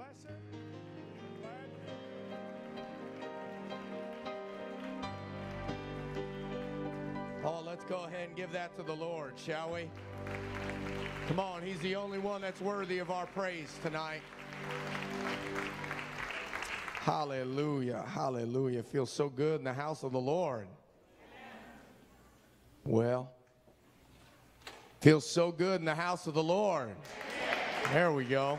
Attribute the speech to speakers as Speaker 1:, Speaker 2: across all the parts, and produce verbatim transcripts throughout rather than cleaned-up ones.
Speaker 1: bless her. Glad to. Oh, let's go ahead and give that to the Lord, shall we? Come on, He's the only one that's worthy of our praise tonight. Hallelujah, hallelujah. Feels so good in the house of the Lord. Well, feels so good in the house of the Lord. There we go.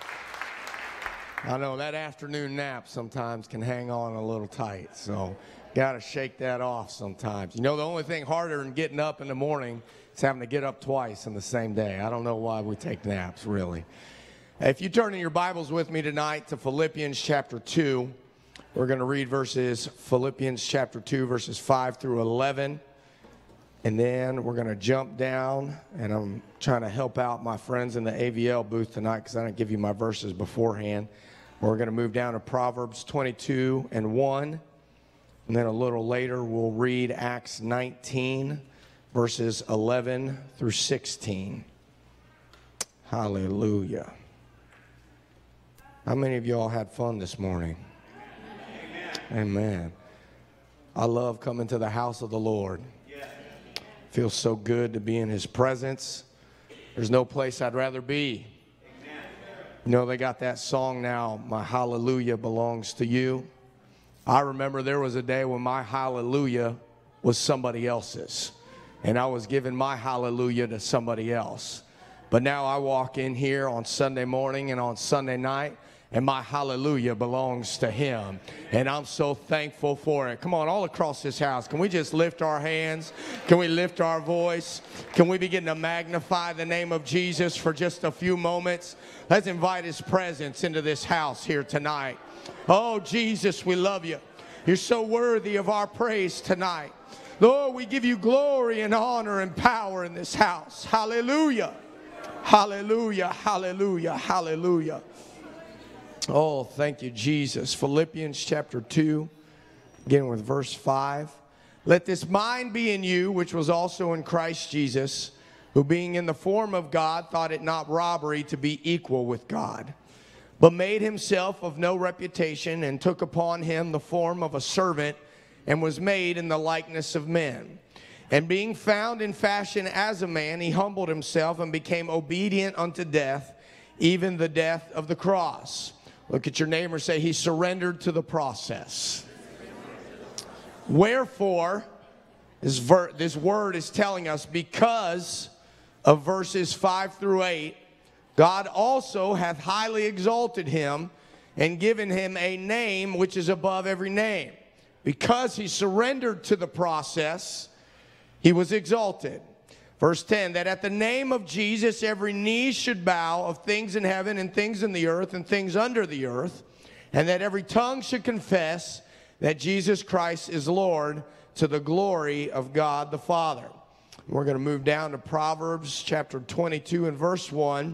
Speaker 1: I know that afternoon nap sometimes can hang on a little tight, so got to shake that off sometimes. You know, the only thing harder than getting up in the morning is having to get up twice in the same day. I don't know why we take naps, really. If you turn in your Bibles with me tonight to Philippians chapter two, we're going to read verses, Philippians chapter two, verses five through eleven. And then we're going to jump down, and I'm trying to help out my friends in the A V L booth tonight because I didn't give you my verses beforehand. We're going to move down to Proverbs twenty-two and one. And then a little later, we'll read Acts nineteen, verses eleven through sixteen. Hallelujah. How many of you all had fun this morning? Amen. Amen. I love coming to the house of the Lord. Feels so good to be in His presence. There's no place I'd rather be. Amen. You know, they got that song now, My Hallelujah Belongs to You. I remember there was a day when my hallelujah was somebody else's, and I was giving my hallelujah to somebody else. But now I walk in here on Sunday morning and on Sunday night, and my hallelujah belongs to Him. And I'm so thankful for it. Come on, all across this house, can we just lift our hands? Can we lift our voice? Can we begin to magnify the name of Jesus for just a few moments? Let's invite His presence into this house here tonight. Oh, Jesus, we love You. You're so worthy of our praise tonight. Lord, we give You glory and honor and power in this house. Hallelujah. Hallelujah. Hallelujah. Hallelujah. Oh, thank You, Jesus. Philippians chapter two, beginning with verse five. Let this mind be in you, which was also in Christ Jesus, who being in the form of God, thought it not robbery to be equal with God, but made Himself of no reputation, and took upon Him the form of a servant, and was made in the likeness of men. And being found in fashion as a man, He humbled Himself and became obedient unto death, even the death of the cross. Look at your neighbor and say, He surrendered to the process. Wherefore, this, ver- this word is telling us, because of verses five through eight, God also hath highly exalted Him and given Him a name which is above every name. Because He surrendered to the process, He was exalted. Verse ten, that at the name of Jesus every knee should bow, of things in heaven and things in the earth and things under the earth, and that every tongue should confess that Jesus Christ is Lord, to the glory of God the Father. We're going to move down to Proverbs chapter twenty-two and verse one.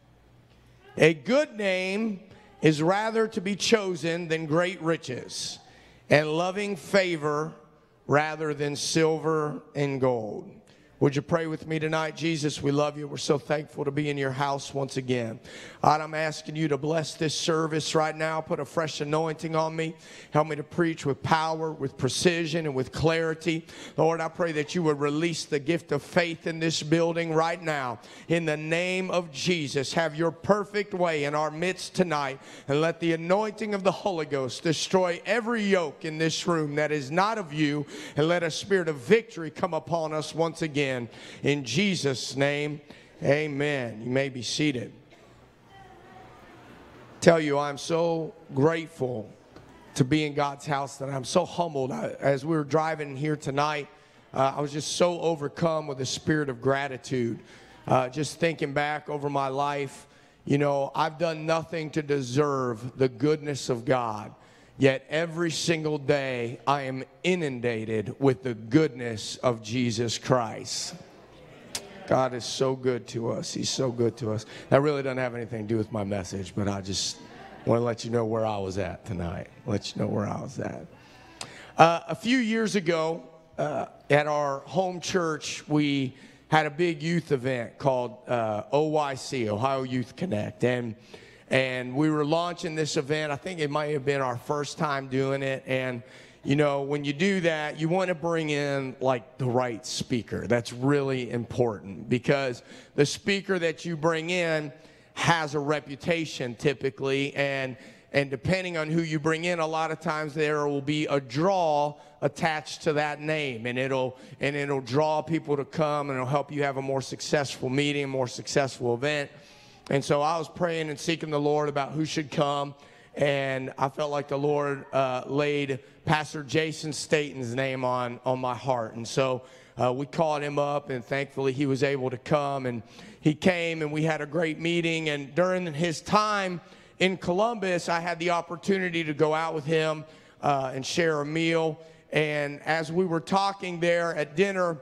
Speaker 1: A good name is rather to be chosen than great riches, and loving favor rather than silver and gold. Would you pray with me tonight? Jesus, we love You. We're so thankful to be in Your house once again. God, I'm asking You to bless this service right now. Put a fresh anointing on me. Help me to preach with power, with precision, and with clarity. Lord, I pray that You would release the gift of faith in this building right now. In the name of Jesus, have Your perfect way in our midst tonight. And let the anointing of the Holy Ghost destroy every yoke in this room that is not of You. And let a spirit of victory come upon us once again. In Jesus' name, amen. You may be seated. Tell you, I'm so grateful to be in God's house that I'm so humbled. I, as we were driving here tonight, uh, I was just so overcome with a spirit of gratitude. Uh, just thinking back over my life, you know, I've done nothing to deserve the goodness of God. Yet every single day I am inundated with the goodness of Jesus Christ. God is so good to us. He's so good to us. That really doesn't have anything to do with my message, but I just want to let you know where I was at tonight. Let you know where I was at. Uh, a few years ago, uh, at our home church, we had a big youth event called uh, O Y C, Ohio Youth Connect. And and we were launching this event. I think it might have been our first time doing it, and you know, when you do that, you want to bring in like the right speaker. That's really important, because the speaker that you bring in has a reputation typically, and and depending on who you bring in, a lot of times there will be a draw attached to that name, and it'll and it'll draw people to come, and it'll help you have a more successful meeting, a more successful event. And so I was praying and seeking the Lord about who should come, and I felt like the Lord uh, laid Pastor Jason Staten's name on, on my heart. And so uh, we called him up, and thankfully he was able to come. And he came, and we had a great meeting. And during his time in Columbus, I had the opportunity to go out with him uh, and share a meal. And as we were talking there at dinner,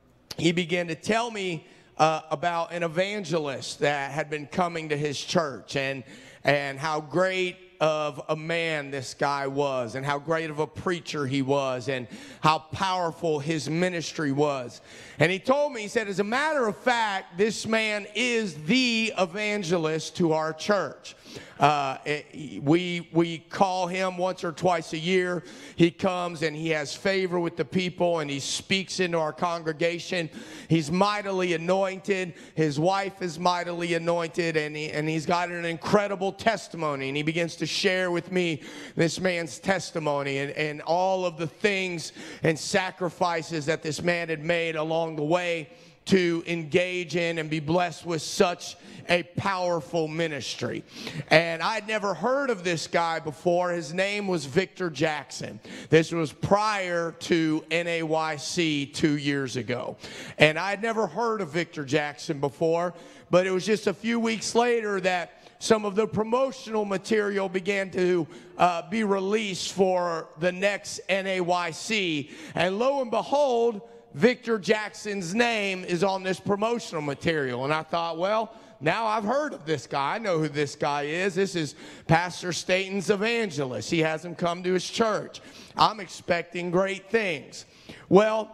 Speaker 1: he began to tell me uh, about an evangelist that had been coming to his church, and, and how great of a man this guy was, and how great of a preacher he was, and how powerful his ministry was. And he told me, he said, as a matter of fact, this man is the evangelist to our church. Uh, it, we, we call him once or twice a year. He comes and he has favor with the people, and he speaks into our congregation. He's mightily anointed. His wife is mightily anointed, and, he, and he's got an incredible testimony. And he begins to share with me this man's testimony, and, and all of the things and sacrifices that this man had made along the way to engage in and be blessed with such a powerful ministry. And I'd never heard of this guy before. His name was Victor Jackson. This was prior to N A Y C two years ago. And I'd never heard of Victor Jackson before, but it was just a few weeks later that some of the promotional material began to uh, be released for the next N A Y C. And lo and behold, Victor Jackson's name is on this promotional material. And I thought, well, now I've heard of this guy. I know who this guy is. This is Pastor Staten's evangelist. He has him come to his church. I'm expecting great things. Well,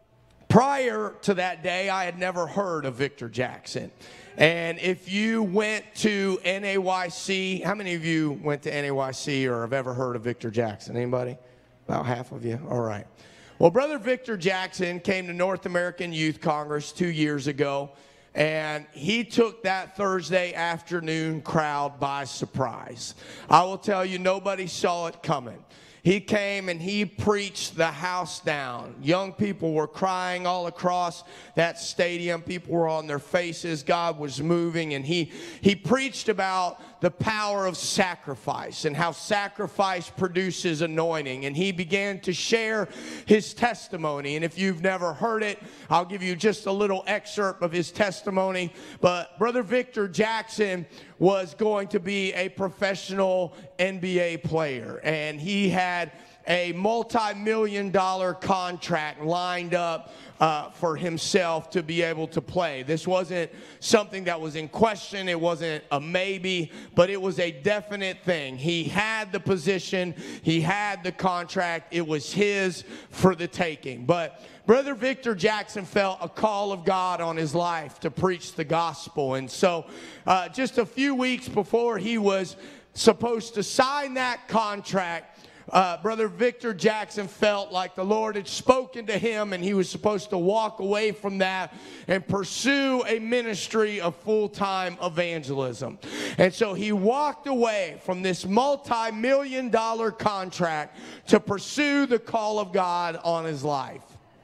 Speaker 1: prior to that day, I had never heard of Victor Jackson. And if you went to N A Y C, how many of you went to N A Y C or have ever heard of Victor Jackson? Anybody? About half of you? All right. Well, Brother Victor Jackson came to North American Youth Congress two years ago, and he took that Thursday afternoon crowd by surprise. I will tell you, nobody saw it coming. He came and he preached the house down. Young people were crying all across that stadium. People were on their faces. God was moving, and he, he preached about the power of sacrifice and how sacrifice produces anointing. And he began to share his testimony. And if you've never heard it, I'll give you just a little excerpt of his testimony. But Brother Victor Jackson was going to be a professional N B A player, and he had a multi-million dollar contract lined up uh, for himself to be able to play. This wasn't something that was in question. It wasn't a maybe, but it was a definite thing. He had the position. He had the contract. It was his for the taking. But Brother Victor Jackson felt a call of God on his life to preach the gospel. And so uh, just a few weeks before he was supposed to sign that contract, Uh, Brother Victor Jackson felt like the Lord had spoken to him, and he was supposed to walk away from that and pursue a ministry of full-time evangelism. And so he walked away from this multi-million dollar contract to pursue the call of God on his life.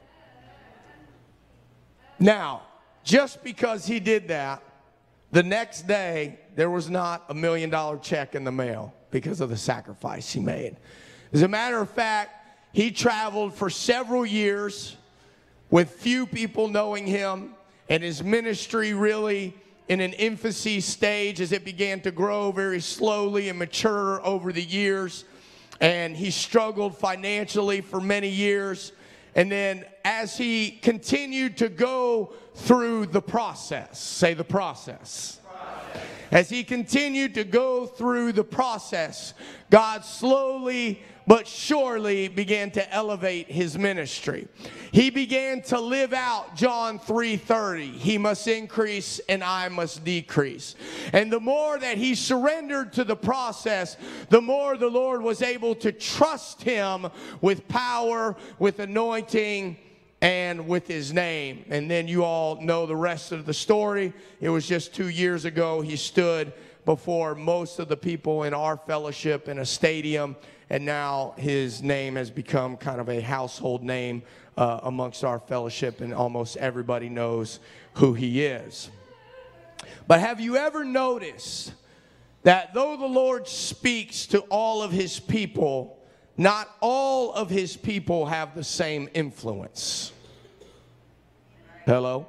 Speaker 1: Now, just because he did that, the next day there was not a million dollar check in the mail because of the sacrifice he made. As a matter of fact, he traveled for several years with few people knowing him, and his ministry really in an infancy stage as it began to grow very slowly and mature over the years. And he struggled financially for many years. And then as he continued to go through the process, say the process. As he continued to go through the process, God slowly but surely began to elevate his ministry. He began to live out John three thirty. He must increase and I must decrease. And the more that he surrendered to the process, the more the Lord was able to trust him with power, with anointing, and with his name. And then you all know the rest of the story. It was just two years ago he stood before most of the people in our fellowship in a stadium, and now his name has become kind of a household name uh, amongst our fellowship, and almost everybody knows who he is. But have you ever noticed that though the Lord speaks to all of his people, not all of his people have the same influence? Hello?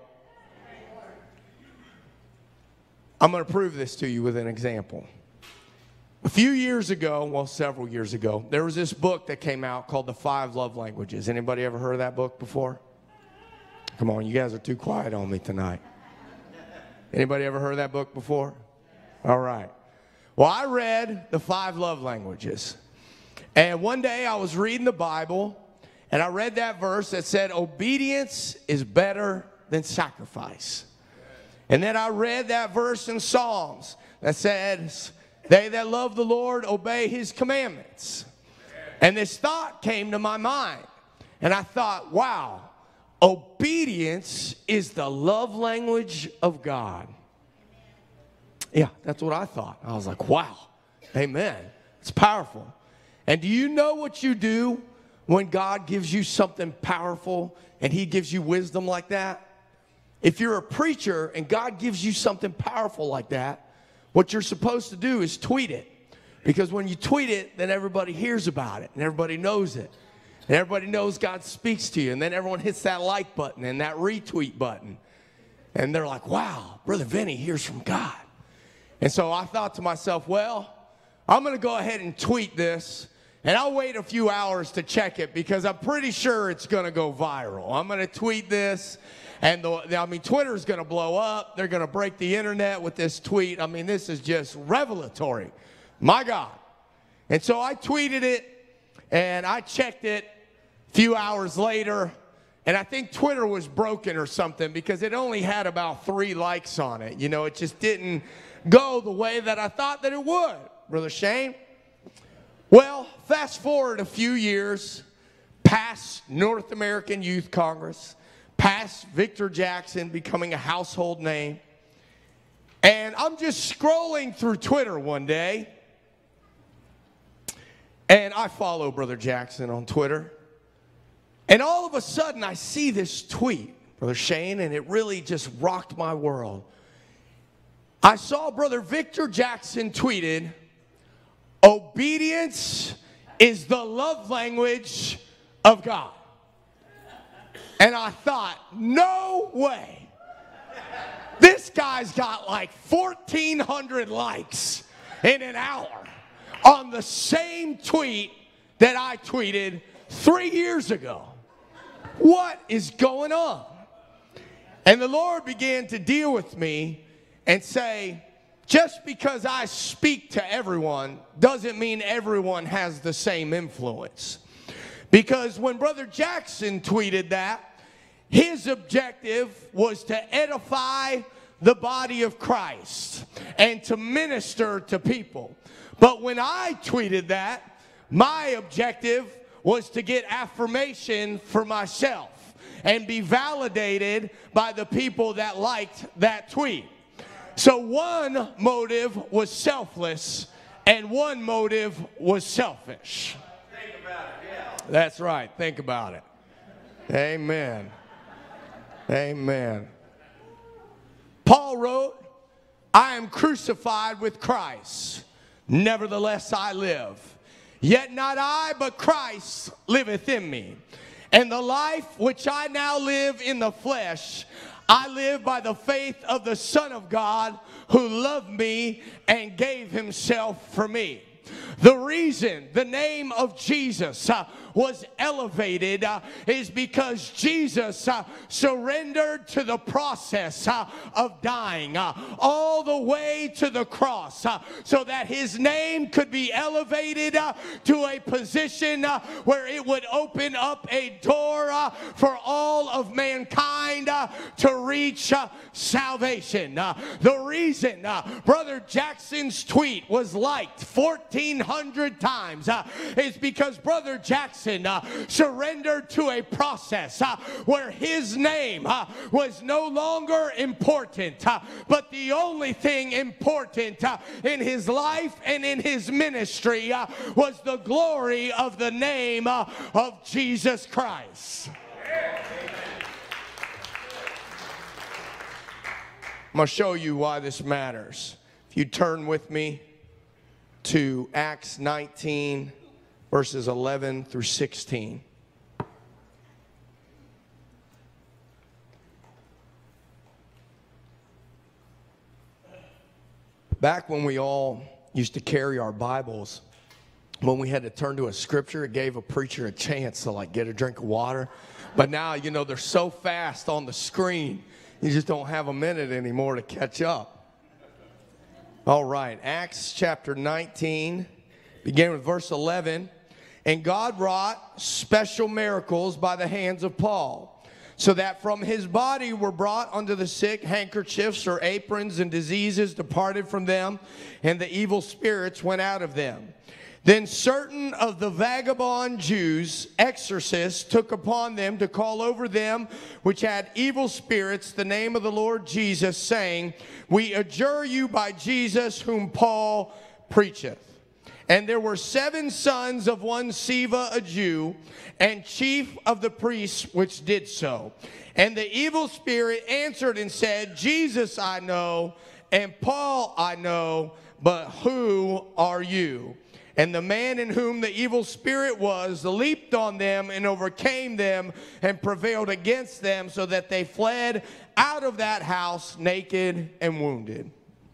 Speaker 1: I'm going to prove this to you with an example. A few years ago, well, several years ago, there was this book that came out called The Five Love Languages. Anybody ever heard of that book before? Come on, you guys are too quiet on me tonight. Anybody ever heard of that book before? All right. Well, I read The Five Love Languages. And one day I was reading the Bible, and I read that verse that said, obedience is better than sacrifice. And then I read that verse in Psalms that says, they that love the Lord obey his commandments. And this thought came to my mind. And I thought, wow, obedience is the love language of God. Yeah, that's what I thought. I was like, wow, amen. It's powerful. And do you know what you do when God gives you something powerful and he gives you wisdom like that? If you're a preacher and God gives you something powerful like that, what you're supposed to do is tweet it. Because when you tweet it, then everybody hears about it and everybody knows it. And everybody knows God speaks to you. And then everyone hits that like button and that retweet button. And they're like, wow, Brother Vinny hears from God. And so I thought to myself, well, I'm going to go ahead and tweet this. And I'll wait a few hours to check it because I'm pretty sure it's going to go viral. I'm going to tweet this. And, the, I mean, Twitter's going to blow up. They're going to break the internet with this tweet. I mean, this is just revelatory. My God. And so I tweeted it, and I checked it a few hours later, and I think Twitter was broken or something because it only had about three likes on it. You know, it just didn't go the way that I thought that it would. Brother Shane? Well, fast forward a few years, past North American Youth Congress, past Victor Jackson becoming a household name. And I'm just scrolling through Twitter one day. And I follow Brother Jackson on Twitter. And all of a sudden I see this tweet, Brother Shane, and it really just rocked my world. I saw Brother Victor Jackson tweeted, obedience is the love language of God. And I thought, no way. This guy's got like fourteen hundred likes in an hour on the same tweet that I tweeted three years ago. What is going on? And the Lord began to deal with me and say, just because I speak to everyone doesn't mean everyone has the same influence. Because when Brother Jackson tweeted that, his objective was to edify the body of Christ and to minister to people. But when I tweeted that, my objective was to get affirmation for myself and be validated by the people that liked that tweet. So one motive was selfless and one motive was selfish. Think about it, yeah. That's right. Think about it. Amen. Amen. Paul wrote, I am crucified with Christ. Nevertheless I live. Yet not I, but Christ liveth in me. And the life which I now live in the flesh, I live by the faith of the Son of God who loved me and gave himself for me. The reason the name of Jesus uh, was elevated uh, is because Jesus uh, surrendered to the process uh, of dying uh, all the way to the cross uh, so that his name could be elevated uh, to a position uh, where it would open up a door uh, for all of mankind uh, to reach uh, salvation. Uh, the reason uh, Brother Jackson's tweet was liked fourteen hundred times uh, is because Brother Jackson uh, surrendered to a process uh, where his name uh, was no longer important, uh, but the only thing important uh, in his life and in his ministry uh, was the glory of the name uh, of Jesus Christ. I'm going to show you why this matters. If you turn with me to Acts nineteen, verses eleven through sixteen. Back when we all used to carry our Bibles, when we had to turn to a scripture, it gave a preacher a chance to like get a drink of water. But now, you know, they're so fast on the screen, you just don't have a minute anymore to catch up. All right, Acts chapter nineteen, beginning with verse eleven. And God wrought special miracles by the hands of Paul, so that from his body were brought unto the sick handkerchiefs or aprons, and diseases departed from them, and the evil spirits went out of them. Then certain of the vagabond Jews, exorcists, took upon them to call over them which had evil spirits the name of the Lord Jesus, saying, We adjure you by Jesus whom Paul preacheth. And there were seven sons of one Sceva, a Jew, and chief of the priests which did so. And the evil spirit answered and said, Jesus I know, and Paul I know, but who are you? And the man in whom the evil spirit was leaped on them and overcame them and prevailed against them, so that they fled out of that house naked and wounded.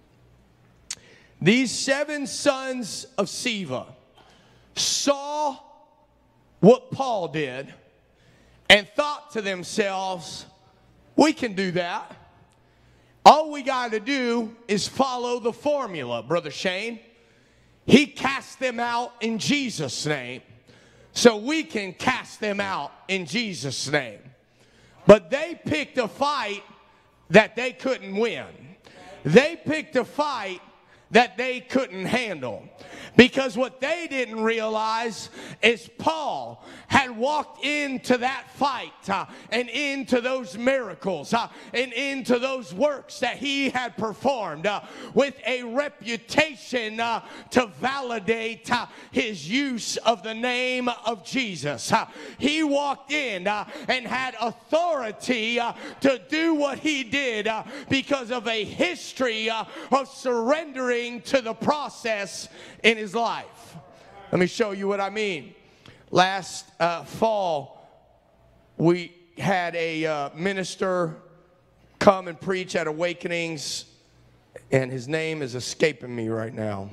Speaker 1: These seven sons of Sceva saw what Paul did and thought to themselves, we can do that. All we got to do is follow the formula, Brother Shane. He cast them out in Jesus' name, so we can cast them out in Jesus' name. But they picked a fight that they couldn't win. They picked a fight that they couldn't handle. Because what they didn't realize is Paul had walked into that fight uh, and into those miracles uh, and into those works that he had performed uh, with a reputation uh, to validate uh, his use of the name of Jesus. Uh, he walked in uh, and had authority uh, to do what he did uh, because of a history uh, of surrendering to the process in his life. Let me show you what I mean. Last uh, fall, we had a uh, minister come and preach at Awakenings, and his name is escaping me right now.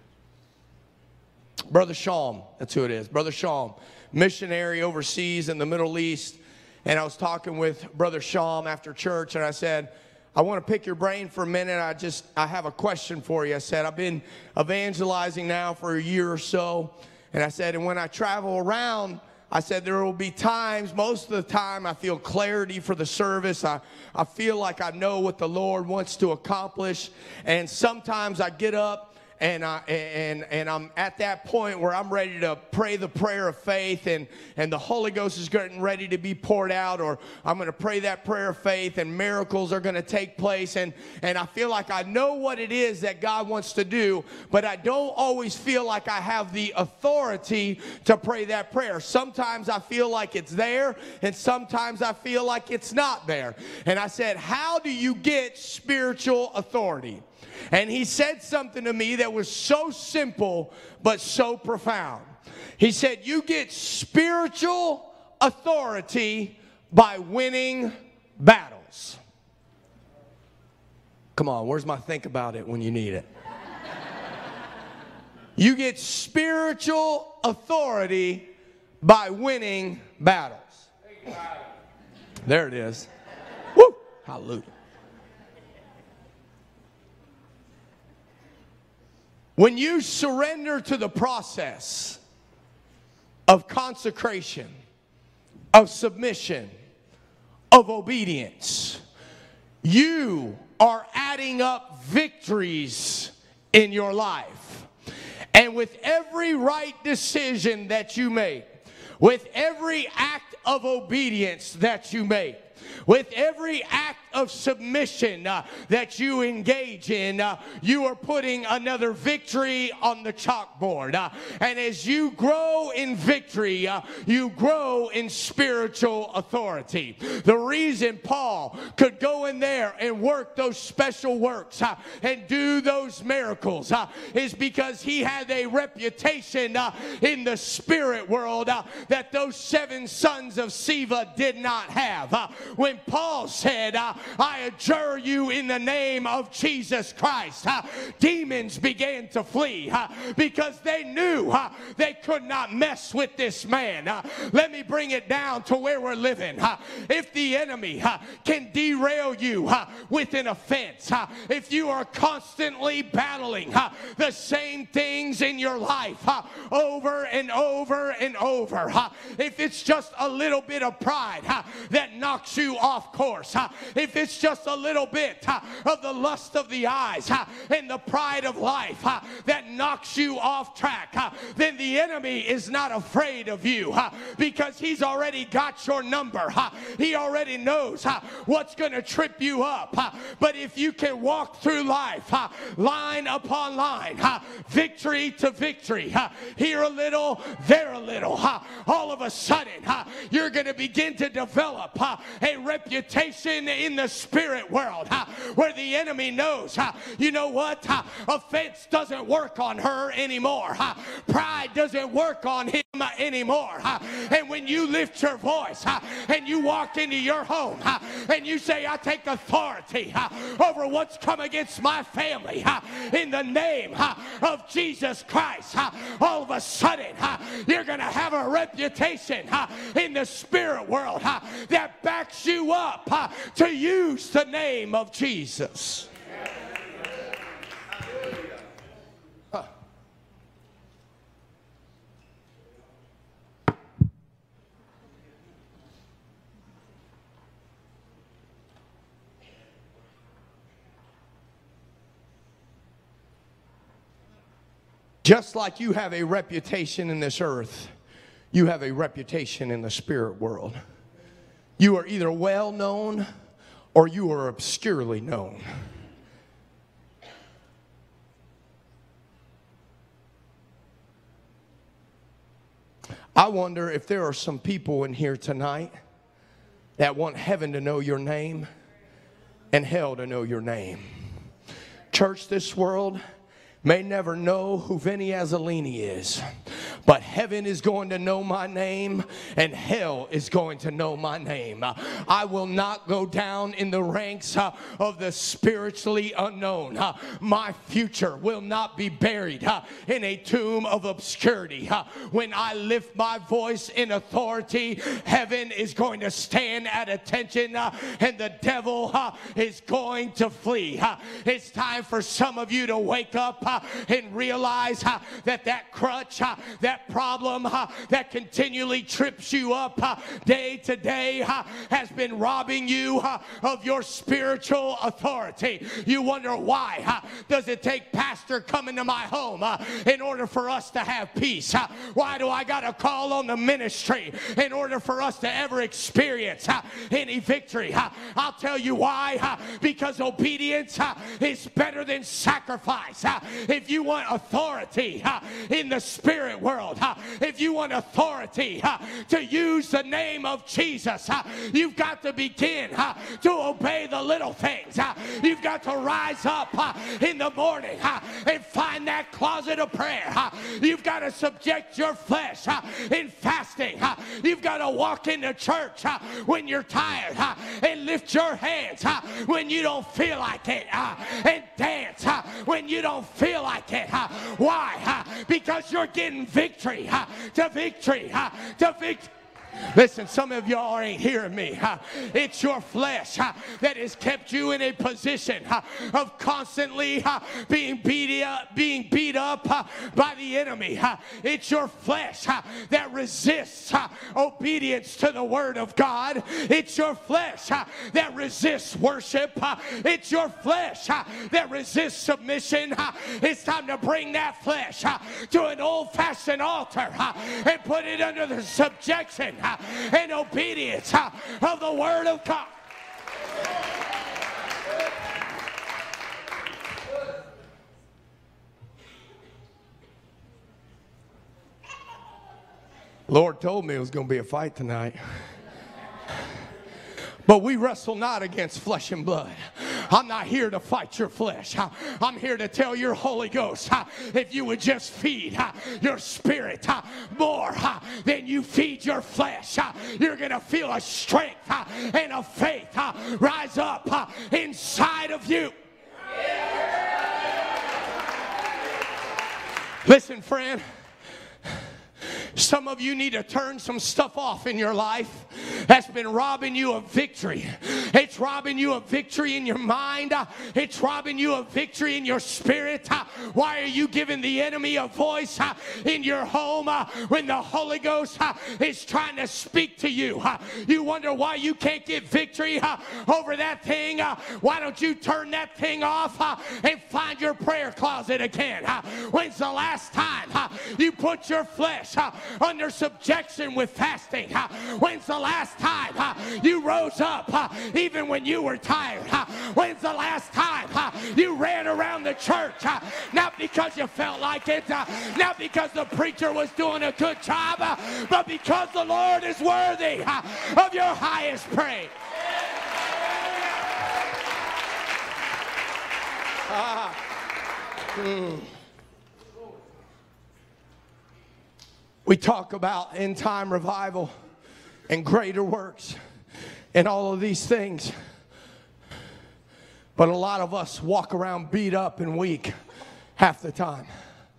Speaker 1: Brother Sham, that's who it is. Brother Sham, missionary overseas in the Middle East. And I was talking with Brother Sham after church, and I said, I want to pick your brain for a minute. I just, I have a question for you. I said, I've been evangelizing now for a year or so. And I said, and when I travel around, I said, there will be times, most of the time, I feel clarity for the service. I, I feel like I know what the Lord wants to accomplish. And sometimes I get up and I and and I'm at that point where I'm ready to pray the prayer of faith, and and the Holy Ghost is getting ready to be poured out, or I'm going to pray that prayer of faith and miracles are going to take place, and and I feel like I know what it is that God wants to do, but I don't always feel like I have the authority to pray that prayer. Sometimes I feel like it's there, and sometimes I feel like it's not there. And I said, how do you get spiritual authority? And he said something to me that was so simple but so profound. He said, you get spiritual authority by winning battles. Come on, where's my think about it when you need it? You get spiritual authority by winning battles. There it is. Woo! Hallelujah. When you surrender to the process of consecration, of submission, of obedience, you are adding up victories in your life. And with every right decision that you make, with every act of obedience that you make, with every act of submission uh, that you engage in, uh, you are putting another victory on the chalkboard. Uh, and as you grow in victory, uh, you grow in spiritual authority. The reason Paul could go in there and work those special works uh, and do those miracles uh, is because he had a reputation uh, in the spirit world uh, that those seven sons of Sceva did not have. Uh, when Paul said, uh, I adjure you in the name of Jesus Christ, uh, demons began to flee uh, because they knew uh, they could not mess with this man. Uh, let me bring it down to where we're living. Uh, if the enemy uh, can derail you uh, with an offense, uh, if you are constantly battling uh, the same things in your life uh, over and over and over, uh, if it's just a little bit of pride uh, that knocks you off course, uh, if it's just a little bit uh, of the lust of the eyes uh, and the pride of life uh, that knocks you off track, uh, then the enemy is not afraid of you uh, because he's already got your number. Uh, he already knows uh, what's going to trip you up. Uh, but if you can walk through life uh, line upon line, uh, victory to victory, uh, here a little, there a little, uh, all of a sudden uh, you're going to begin to develop uh, a reputation in the spirit world uh, where the enemy knows, uh, you know what, uh, offense doesn't work on her anymore. Uh, pride doesn't work on him uh, anymore. Uh, and when you lift your voice uh, and you walk into your home uh, and you say, I take authority uh, over what's come against my family uh, in the name uh, of Jesus Christ, uh, all of a sudden uh, you're going to have a reputation uh, in the spirit world uh, that backs you up uh, to use the name of Jesus. Huh. Just like you have a reputation in this earth, you have a reputation in the spirit world. You are either well known or you are obscurely known. I wonder if there are some people in here tonight that want heaven to know your name and hell to know your name. Church, this world may never know who Vinny Azzolini is, but heaven is going to know my name and hell is going to know my name. I will not go down in the ranks uh, of the spiritually unknown. Uh, my future will not be buried uh, in a tomb of obscurity. Uh, when I lift my voice in authority, heaven is going to stand at attention uh, and the devil uh, is going to flee. Uh, it's time for some of you to wake up uh, and realize uh, that that crutch, uh, that problem uh, that continually trips you up uh, day to day uh, has been robbing you uh, of your spiritual authority. You wonder why uh, does it take pastor coming to my home uh, in order for us to have peace? Uh, why do I got to call on the ministry in order for us to ever experience uh, any victory? Uh, I'll tell you why. Uh, because obedience uh, is better than sacrifice. Uh, if you want authority uh, in the spirit world, Uh, if you want authority uh, to use the name of Jesus, uh, you've got to begin uh, to obey the little things. Uh, you've got to rise up uh, in the morning uh, and find that closet of prayer. Uh, you've got to subject your flesh uh, in fasting. Uh, you've got to walk into church uh, when you're tired uh, and lift your hands uh, when you don't feel like it uh, and dance uh, when when you don't feel like it. Why? Because you're getting victory to victory to victory. Listen, some of y'all ain't hearing me. It's your flesh that has kept you in a position of constantly being beat up, being beat up by the enemy. It's your flesh that resists obedience to the word of God. It's your flesh that resists worship. It's your flesh that resists submission. It's time to bring that flesh to an old-fashioned altar and put it under the subjection and obedience of the word of God. Lord told me it was going to be a fight tonight. But we wrestle not against flesh and blood. I'm not here to fight your flesh. I'm here to tell your Holy Ghost, if you would just feed your spirit more than you feed your flesh, you're going to feel a strength and a faith rise up inside of you. Listen, friend. Some of you need to turn some stuff off in your life that's been robbing you of victory. It's robbing you of victory in your mind. It's robbing you of victory in your spirit. Why are you giving the enemy a voice in your home when the Holy Ghost is trying to speak to you? You wonder why you can't get victory over that thing. Why don't you turn that thing off and find your prayer closet again? When's the last time you put your flesh under subjection with fasting? When's the last time you rose up even when you were tired? When's the last time you ran around the church, not because you felt like it, not because the preacher was doing a good job, but because the Lord is worthy of your highest praise? Ah. Mm. We talk about end time revival and greater works and all of these things. But a lot of us walk around beat up and weak half the time.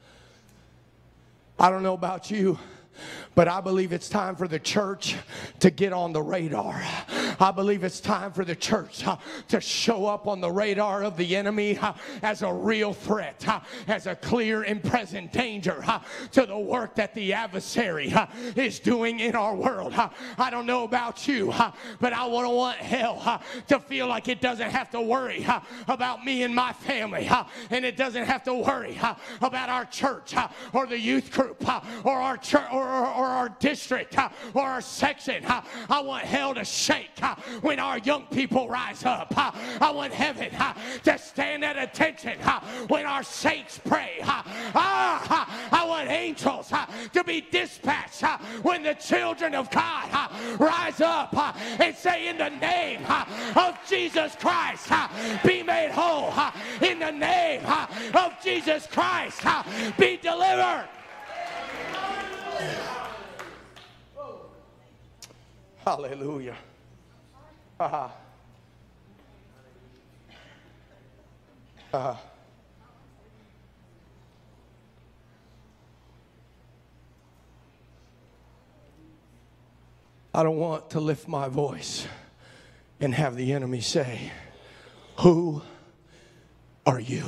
Speaker 1: I don't know about you, but I believe it's time for the church to get on the radar. I believe it's time for the church uh, to show up on the radar of the enemy uh, as a real threat, uh, as a clear and present danger uh, to the work that the adversary uh, is doing in our world. Uh, I don't know about you, uh, but I don't want hell uh, to feel like it doesn't have to worry uh, about me and my family, uh, and it doesn't have to worry uh, about our church uh, or the youth group uh, or our church or, or, or our district uh, or our section. Uh, I want hell to shake uh, when our young people rise up. Uh, I want heaven uh, to stand at attention uh, when our saints pray. Uh, uh, I want angels uh, to be dispatched uh, when the children of God uh, rise up uh, and say, in the name uh, of Jesus Christ, uh, be made whole. Uh, in the name uh, of Jesus Christ, uh, be delivered. Hallelujah. Uh-huh. Uh-huh. I don't want to lift my voice and have the enemy say, who are you?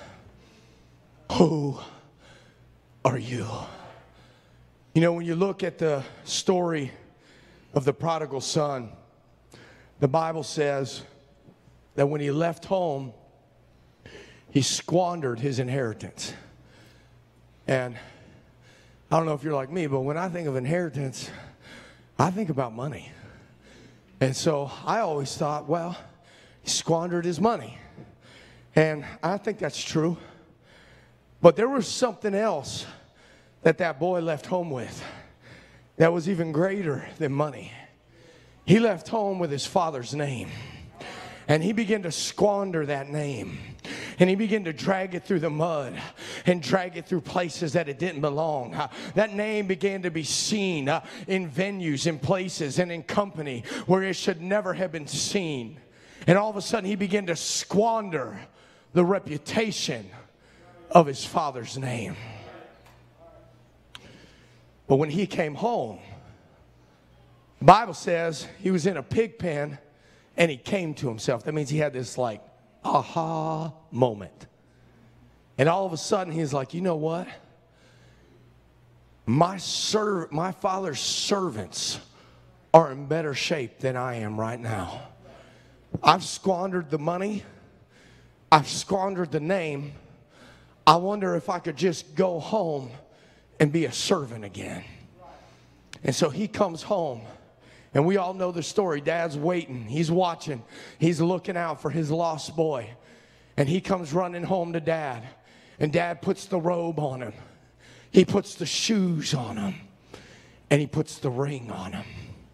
Speaker 1: Who are you? You know, when you look at the story of the prodigal son, the Bible says that when he left home, he squandered his inheritance. And I don't know if you're like me, but when I think of inheritance, I think about money. And so I always thought, well, he squandered his money. And I think that's true. But there was something else that that boy left home with that was even greater than money. He left home with his father's name. And he began to squander that name. And he began to drag it through the mud and drag it through places that it didn't belong. Uh, that name began to be seen uh, in venues, in places, and in company where it should never have been seen. And all of a sudden he began to squander the reputation of his father's name. But when he came home, the Bible says he was in a pig pen and he came to himself. That means he had this like aha moment. And all of a sudden he's like, you know what? My serv- my father's servants are in better shape than I am right now. I've squandered the money. I've squandered the name. I wonder if I could just go home and be a servant again. And so he comes home. And we all know the story. Dad's waiting. He's watching. He's looking out for his lost boy. And he comes running home to Dad. And Dad puts the robe on him. He puts the shoes on him. And he puts the ring on him.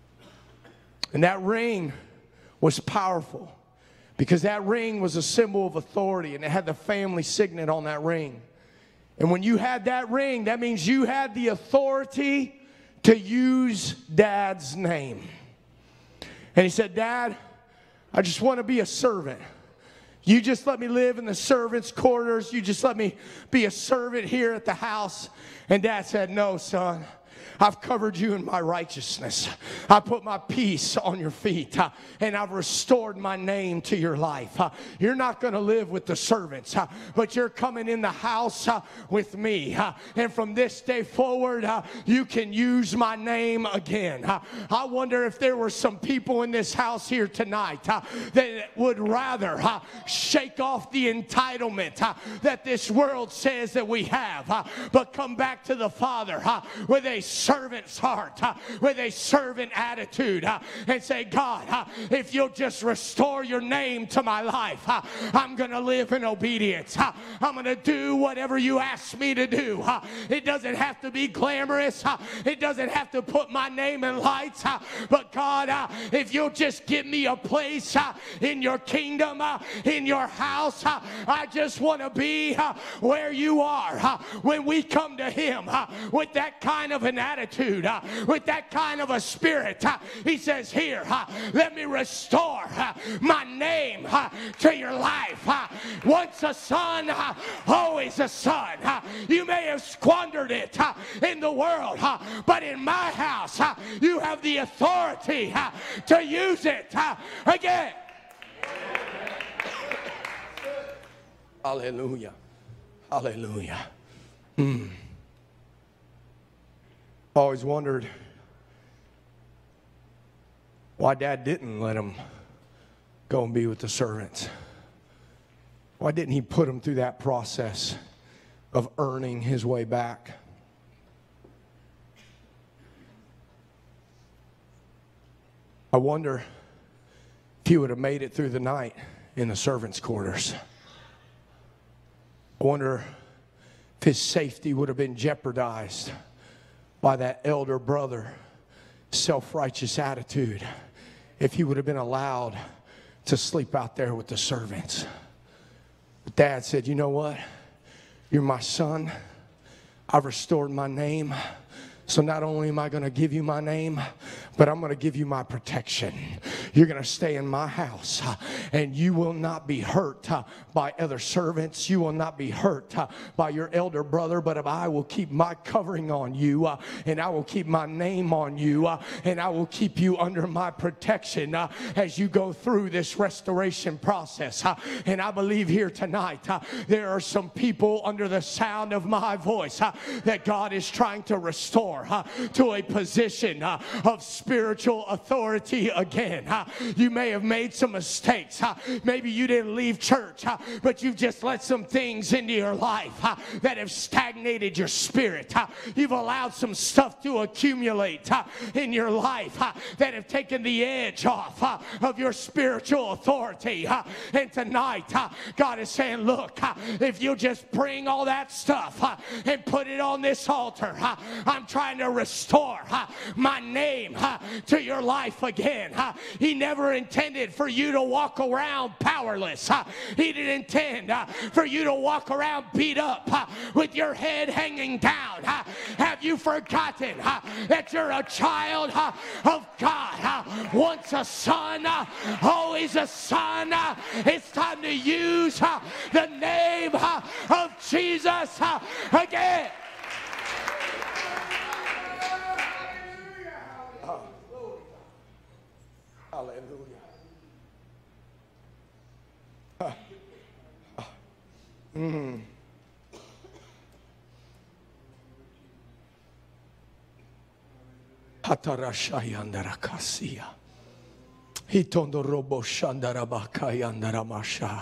Speaker 1: And that ring was powerful. Because that ring was a symbol of authority. And it had the family signet on that ring. And when you had that ring, that means you had the authority to use Dad's name. And he said, Dad, I just want to be a servant. You just let me live in the servants' quarters. You just let me be a servant here at the house. And Dad said, no, son. I've covered you in my righteousness. I put my peace on your feet. Uh, and I've restored my name to your life. Uh, you're not going to live with the servants. Uh, but you're coming in the house uh, with me. Uh, and from this day forward, uh, you can use my name again. Uh, I wonder if there were some people in this house here tonight uh, that would rather uh, shake off the entitlement uh, that this world says that we have. Uh, but come back to the Father uh, with a servant's heart, uh, with a servant attitude, uh, and say, God, uh, if you'll just restore your name to my life, uh, I'm going to live in obedience. Uh, I'm going to do whatever you ask me to do. Uh, it doesn't have to be glamorous. Uh, it doesn't have to put my name in lights. Uh, but God, uh, if you'll just give me a place uh, in your kingdom, uh, in your house, uh, I just want to be uh, where you are. Uh, when we come to him uh, with that kind of an attitude, uh, with that kind of a spirit, uh, he says, here, uh, let me restore uh, my name uh, to your life. Uh, once a son, uh, always a son. Uh, you may have squandered it uh, in the world, uh, but in my house, uh, you have the authority uh, to use it uh, again. Hallelujah. Hallelujah. Mm. Always wondered why Dad didn't let him go and be with the servants. Why didn't he put him through that process of earning his way back? I wonder if he would have made it through the night in the servants' quarters. I wonder if his safety would have been jeopardized by that elder brother, self-righteous attitude, if he would have been allowed to sleep out there with the servants. But Dad said, you know what? You're my son. I've restored my name. So not only am I going to give you my name, but I'm going to give you my protection. You're going to stay in my house, uh, and you will not be hurt uh, by other servants. You will not be hurt uh, by your elder brother, but I will keep my covering on you, uh, and I will keep my name on you, uh, and I will keep you under my protection uh, as you go through this restoration process. Uh, and I believe here tonight uh, there are some people under the sound of my voice uh, that God is trying to restore Uh, to a position uh, of spiritual authority again. Uh, you may have made some mistakes. Uh, maybe you didn't leave church, uh, but you've just let some things into your life uh, that have stagnated your spirit. Uh, you've allowed some stuff to accumulate uh, in your life uh, that have taken the edge off uh, of your spiritual authority. Uh, and tonight, uh, God is saying, look, uh, if you'll just bring all that stuff uh, and put it on this altar, uh, I'm trying to restore uh, my name uh, to your life again. Uh, he never intended for you to walk around powerless. Uh, he didn't intend uh, for you to walk around beat up uh, with your head hanging down. Uh, have you forgotten uh, that you're a child uh, of God? Uh, once a son, uh, always a son. Uh, it's time to use uh, the name uh, of Jesus uh, again. Oh. Hallelujah. Uh, uh, mm. Hatarashayandarakasia. Hitondo robo shandarabakayandaраmasha.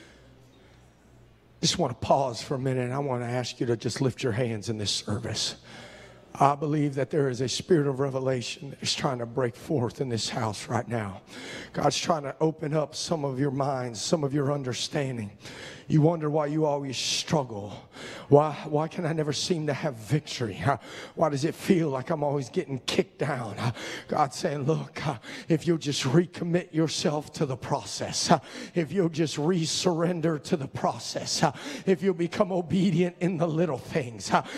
Speaker 1: Just want to pause for a minute, and I want to ask you to just lift your hands in this service. I believe that there is a spirit of revelation that is trying to break forth in this house right now. God's trying to open up some of your minds, some of your understanding. You wonder why you always struggle. Why, why can I never seem to have victory? Why does it feel like I'm always getting kicked down? God's saying, look, if you'll just recommit yourself to the process, if you'll just re-surrender to the process, if you'll become obedient in the little things, I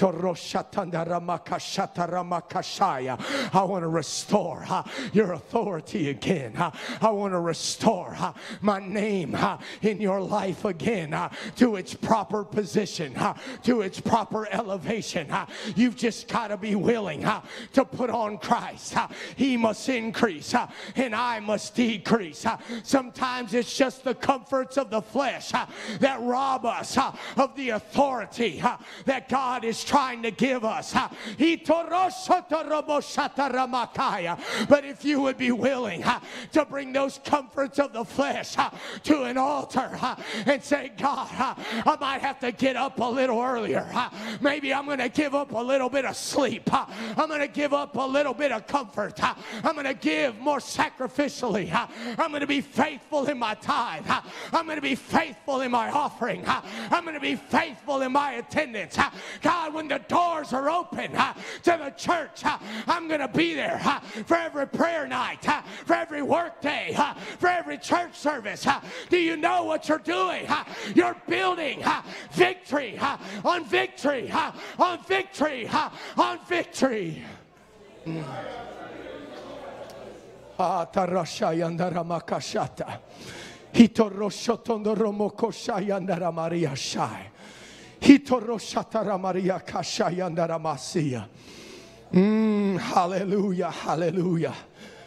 Speaker 1: want to restore your authority again. I want to restore my name in your life again to its proper position, to its proper elevation. You've just got to be willing to put on Christ. He must increase and I must decrease. Sometimes it's just the comforts of the flesh that rob us of the authority that God is trying to give us. But if you would be willing to bring those comforts of the flesh to an altar and say, God, I might have to get up a little earlier. Maybe I'm going to give up a little bit of sleep. I'm going to give up a little bit of comfort. I'm going to give more sacrificially. I'm going to be faithful in my tithe. I'm going to be faithful in my offering. I'm going to be faithful in my attendance. God, when the doors are open to the church, I'm going to be there for every prayer night, for every work day, for every church service. Do you know what you're doing? You're building victory on victory on victory on victory. Ah, tarashayandara makashata. Hitoroshotondo romokoshayandara Maria shai. Hitoroshatara Maria kashayandara masia. Mm, hallelujah, hallelujah.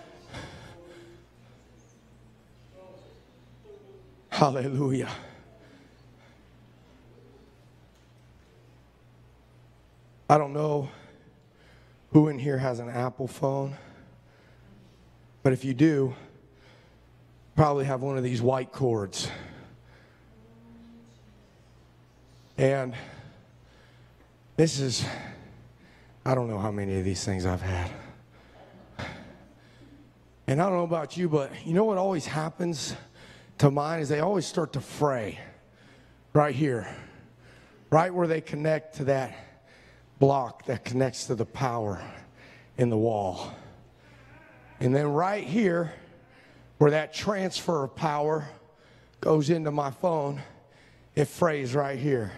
Speaker 1: Hallelujah. I don't know who in here has an Apple phone, but if you do, probably have one of these white cords. And this is, I don't know how many of these things I've had. And I don't know about you, but you know what always happens to mine is they always start to fray right here, right where they connect to that block that connects to the power in the wall. And then right here where that transfer of power goes into my phone, it frays right here.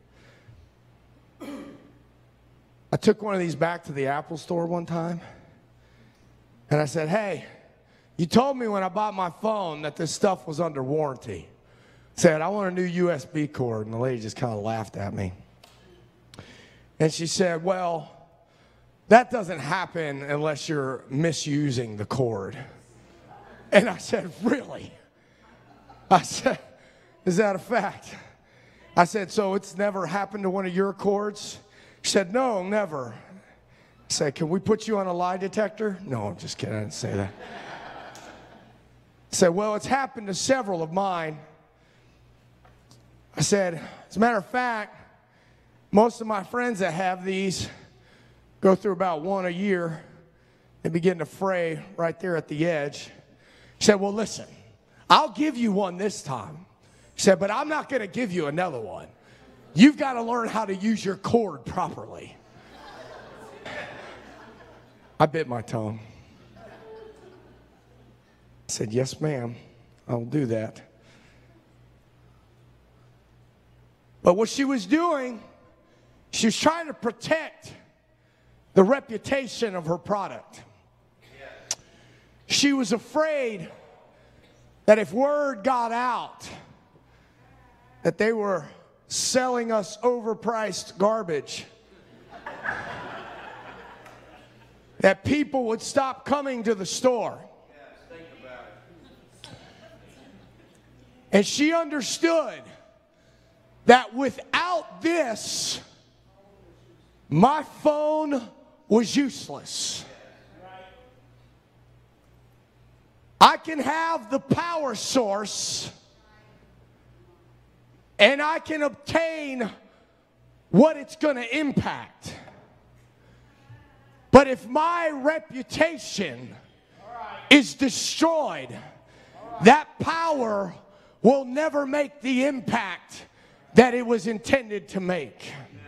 Speaker 1: I took one of these back to the Apple store one time, and I said, hey, you told me when I bought my phone that this stuff was under warranty. I said, I want a new U S B cord. And the lady just kind of laughed at me. And she said, well, that doesn't happen unless you're misusing the cord. And I said, really? I said, is that a fact? I said, so it's never happened to one of your cords? She said, no, never. I said, can we put you on a lie detector? No, I'm just kidding. I didn't say that. I said, well, it's happened to several of mine. I said, as a matter of fact, most of my friends that have these go through about one a year and begin to fray right there at the edge. She said, well, listen, I'll give you one this time. She said, but I'm not going to give you another one. You've got to learn how to use your cord properly. I bit my tongue. I said, yes, ma'am, I'll do that. But what she was doing, she was trying to protect the reputation of her product. She was afraid that if word got out that they were selling us overpriced garbage. That people would stop coming to the store. And she understood that without this, my phone was useless. I can have the power source and I can obtain what it's going to impact. But if my reputation is destroyed, that power will never make the impact that it was intended to make.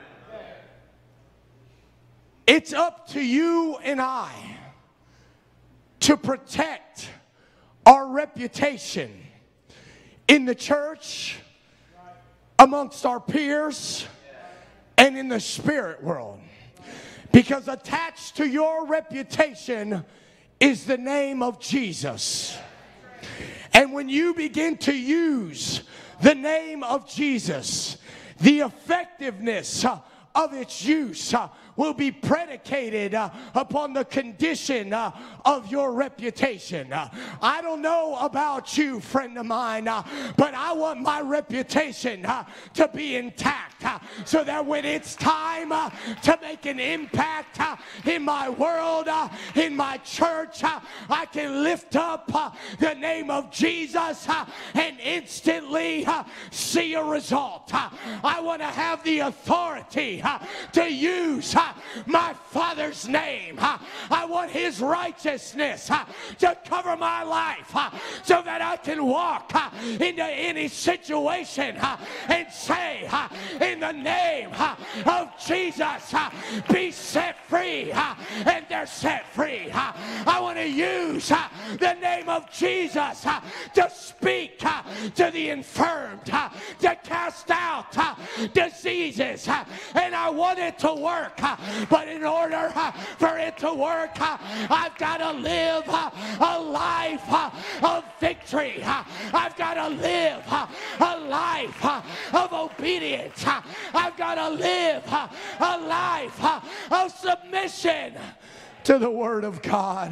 Speaker 1: It's up to you and I to protect our reputation in the church, amongst our peers, and in the spirit world. Because attached to your reputation is the name of Jesus. And when you begin to use the name of Jesus, the effectiveness uh, of its use uh, will be predicated uh, upon the condition uh, of your reputation. Uh, I don't know about you, friend of mine, uh, but I want my reputation uh, to be intact uh, so that when it's time uh, to make an impact uh, in my world, uh, in my church, uh, I can lift up uh, the name of Jesus uh, and instantly uh, see a result. Uh, I want to have the authority uh, to use uh, my Father's name. Uh, I want His righteousness uh, to cover my life uh, so that I can walk uh, into any situation uh, and say, uh, in the name uh, of Jesus, uh, be set free, uh, and they're set free. Uh, I want to use uh, the name of Jesus uh, to speak uh, to the infirmed, uh, to cast out uh, diseases, uh, and I want it to work. Uh, but in order uh, for it to work, uh, I've got to live uh, a life uh, of victory. Uh, I've got to live uh, a life uh, of obedience. Uh, I've got to live uh, a life uh, of submission to the Word of God.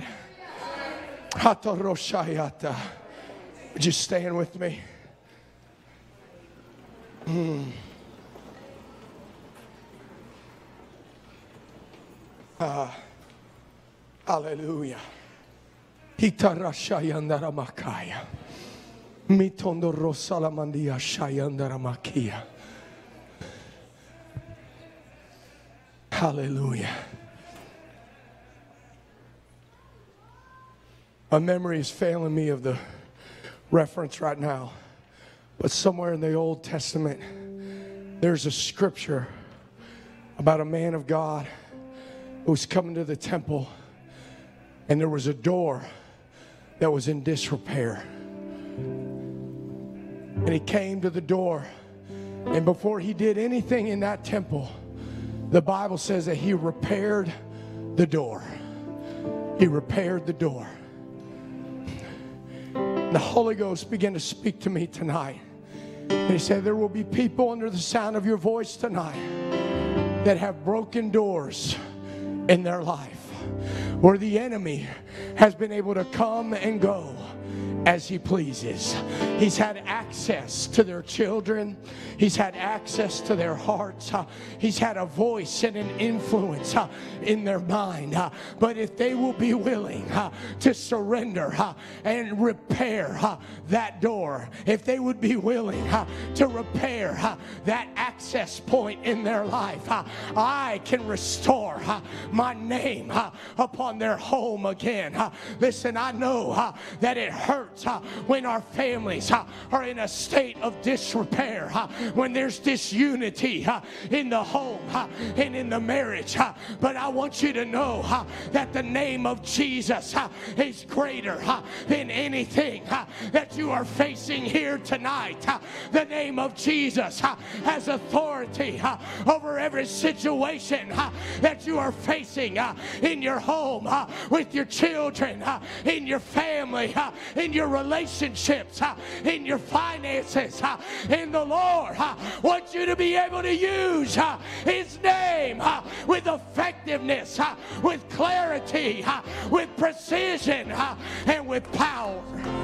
Speaker 1: Would you stand with me? Mm. Uh, hallelujah. Hitarashayandara makaya. Mitondo rosalamandia shayandara makia. Hallelujah. My memory is failing me of the reference right now. But somewhere in the Old Testament, there's a scripture about a man of God who was coming to the temple, and there was a door that was in disrepair. And he came to the door, and before he did anything in that temple, the Bible says that he repaired the door. He repaired the door. The Holy Ghost began to speak to me tonight. And He said, there will be people under the sound of your voice tonight that have broken doors in their life, where the enemy has been able to come and go as he pleases. He's had access to their children. He's had access to their hearts. Uh, he's had a voice and an influence uh, in their mind. Uh, but if they will be willing uh, to surrender uh, and repair uh, that door, if they would be willing uh, to repair uh, that access point in their life, uh, I can restore uh, my name uh, upon their home again. Uh, listen, I know uh, that it hurts Uh, when our families uh, are in a state of disrepair, uh, when there's disunity uh, in the home uh, and in the marriage. Uh, but I want you to know uh, that the name of Jesus uh, is greater uh, than anything uh, that you are facing here tonight. Uh, the name of Jesus uh, has authority uh, over every situation uh, that you are facing uh, in your home, uh, with your children, uh, in your family, uh, in your your relationships, uh, in your finances, uh, in the Lord uh, wants you to be able to use uh, His name uh, with effectiveness, uh, with clarity, uh, with precision, uh, and with power.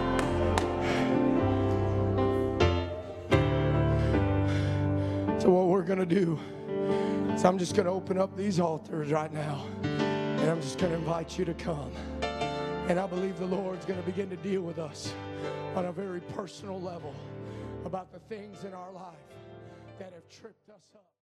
Speaker 1: So what we're going to do is I'm just going to open up these altars right now, and I'm just going to invite you to come. And I believe the Lord's going to begin to deal with us on a very personal level about the things in our life that have tripped us up.